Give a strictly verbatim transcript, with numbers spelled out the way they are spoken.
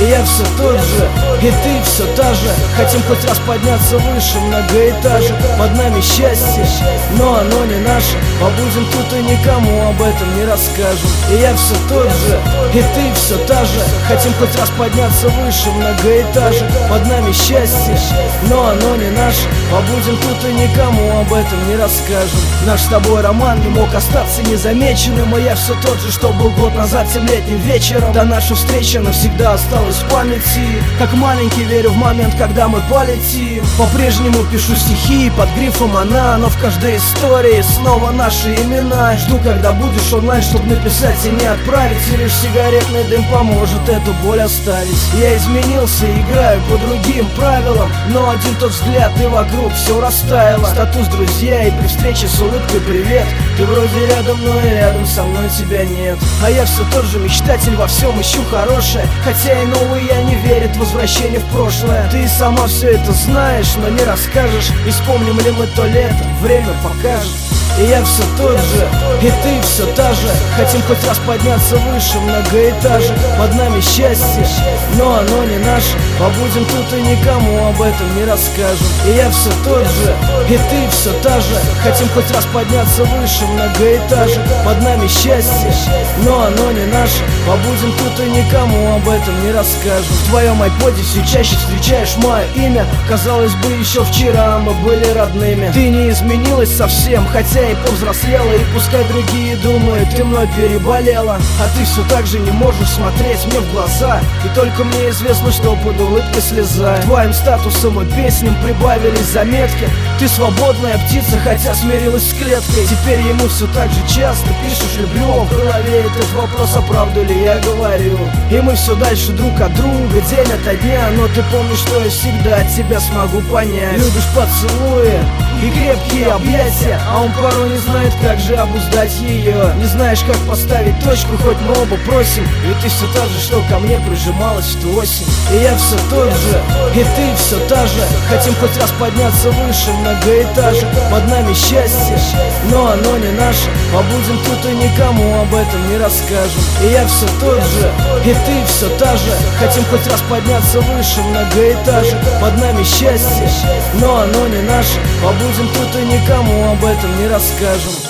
я все тот же, и ты все та же. Хотим хоть раз подняться выше многоэтажек. Под нами счастье, но оно не наше. Побудем тут и никому об этом не расскажем. И я все тот же, и ты все та же. Хотим хоть раз подняться выше многоэтажек. Под нами счастье, но оно не наше. Побудем тут и никому об этом не расскажем. Наш с тобой роман не мог остаться незамеченным. И я все тот же, что был год назад тем летним вечером. Да наша встреча навсегда осталась в памяти. Как маленький верю в момент, когда мы полетим. По-прежнему пишу стихи под грифом «она», но в каждой истории снова наши имена. Жду, когда будешь онлайн, чтобы написать и не отправить. И лишь сигаретный дым поможет эту боль оставить. Я изменился и играю по другим правилам, но один тот взгляд и вокруг все растаяло. Статус друзья и при встрече с улыбкой привет. Ты вроде рядом, но и рядом со мной тебя нет. А я все тот же мечтатель, во всем ищу хорошее. Хотя и новый я не верит в возвращение в прошлое. Ты сама все это знаешь, но не расскажешь. И вспомним ли мы то лето, время покажет. И я все тот же, и ты все та же. Хотим хоть раз подняться выше многоэтажек. Под нами счастье, но оно не наше. Побудем тут и никому об этом не расскажем. И я все тот же, и ты все та же. Хотим хоть раз подняться выше многоэтажек. Под нами счастье, но оно не наше. Побудем тут и никому об этом не расскажем. В твоем айподе все чаще встречаешь мое имя. Казалось бы, еще вчера мы были родными. Ты не изменилась совсем, хотя и повзрослела. И пускай другие думают, ты мной переболела, а ты все так же не можешь смотреть мне в глаза. И только мне известно, что под улыбкой слеза. Твоим статусом и песням прибавились заметки. Ты свободная птица, хотя смирилась с клеткой. Теперь ему все так же часто пишешь «люблю». В голове этот вопрос, а правду ли я говорю. И мы все дальше друг от друга, день ото дня. Но ты помнишь, что я всегда тебя смогу понять. Любишь поцелуи и крепкие объятия, а он порой не знает, как же обуздать ее. Не знаешь, как поставить точку, хоть мы оба просим. Ведь ты все та же, что ко мне прижималась в ту осень. И я все тот же, и ты все та же. Хотим хоть раз подняться выше многоэтажек. Под нами счастье, но оно не наше. Побудем тут и никому об этом не расскажем. И я все тот же, и ты все та же. Хотим хоть раз подняться выше многоэтажек. Под нами счастье, но оно не наше. Побудем тут и никому об этом не расскажем.